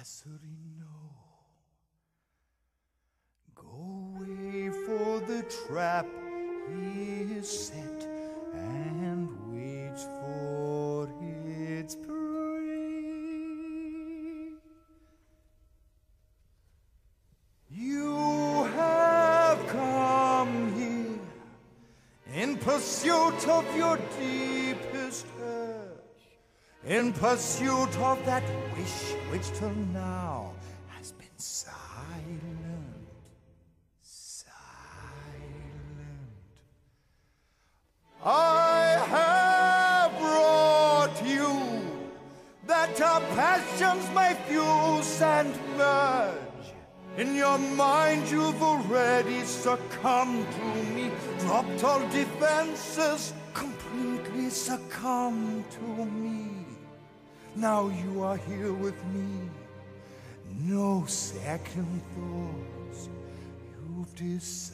Passerino, go away, for the trap is set and waits for its prey. You have come here in pursuit of your deepest urge, in pursuit of that wish which till now has been silent, silent. I have brought you that our passions may fuse and merge. In your mind you've already succumbed to me, dropped all defenses, completely succumbed to me. Now you are here with me, no second thoughts, you've decided.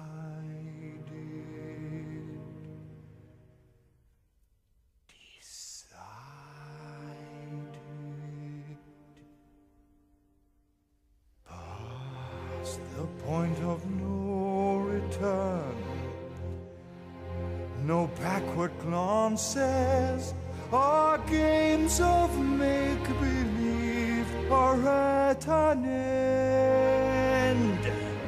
Past the point of no return, no backward glances, our games of make-believe are at an end.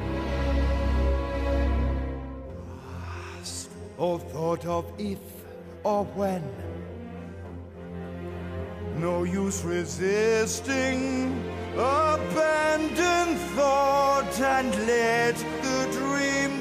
Past all thought of if or when, no use resisting, abandon thought and let the dream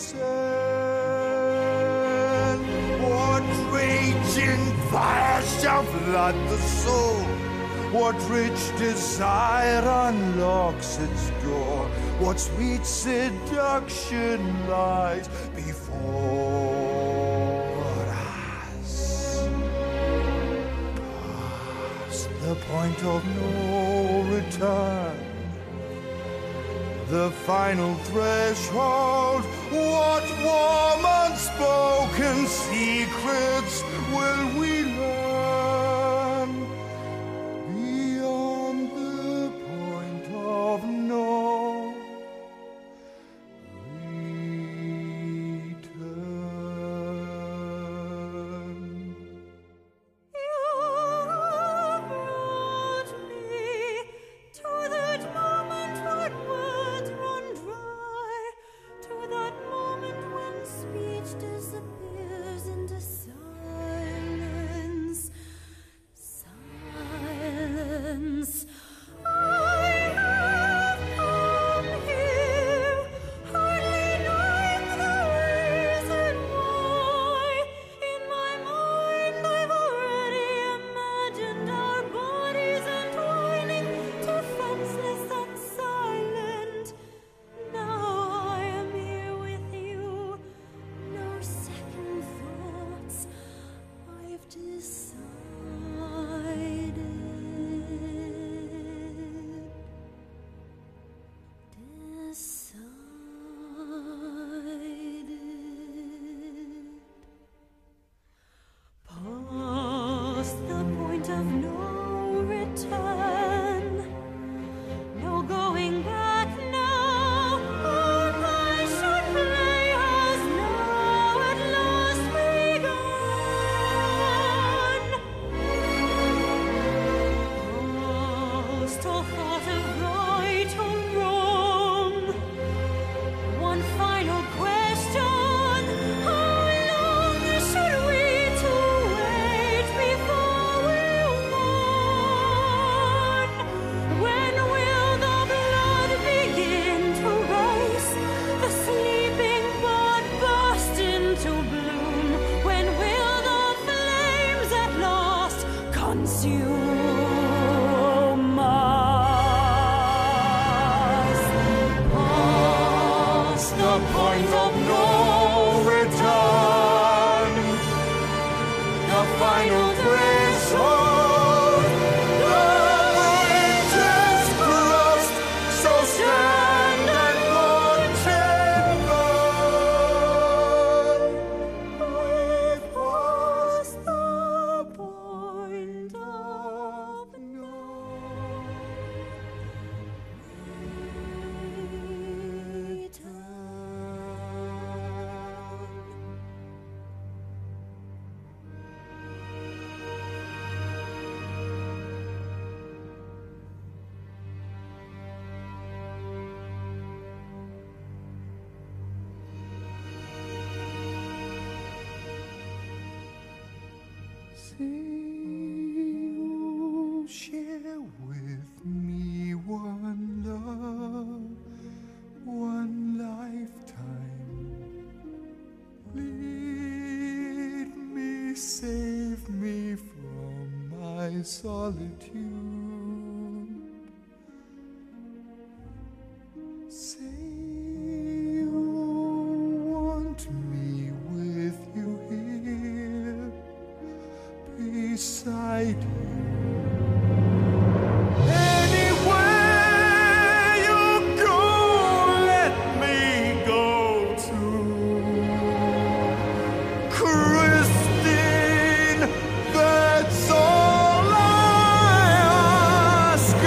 descend. What raging fire shall flood the soul? What rich desire unlocks its door? What sweet seduction lies before us? Past the point of no return, the final threshold, what warm unspoken secrets will we learn beyond the point of no return? You brought me to that moment when words run dry, to that moment when speech disappears into silence. you share with me one love, one lifetime. Lead me, save me from my solitude. Say you want me with you here, beside you. Anywhere you go, let me go too. Christine, that's all I ask of.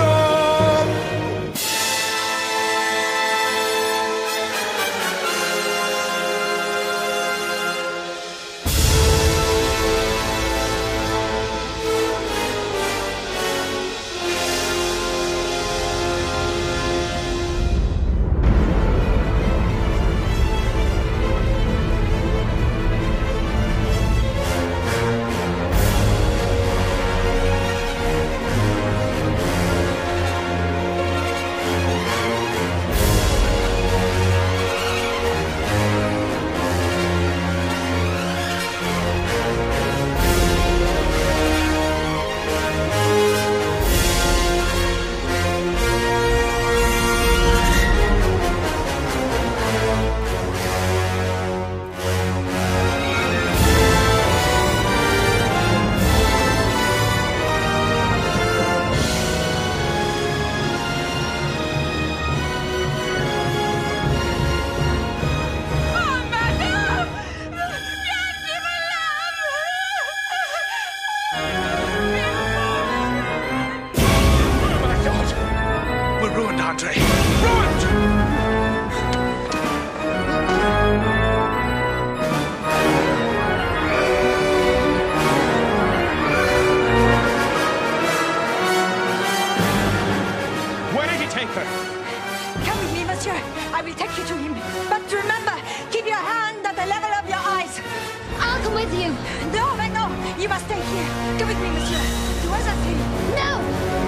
We're ruined, Andre. Ruined! Where did he take her? Come with me, monsieur. I will take you to him. But remember, keep your hand at the level of your eyes. I'll come with you. No, but no. You must stay here. Come with me, monsieur. To us, I say. No!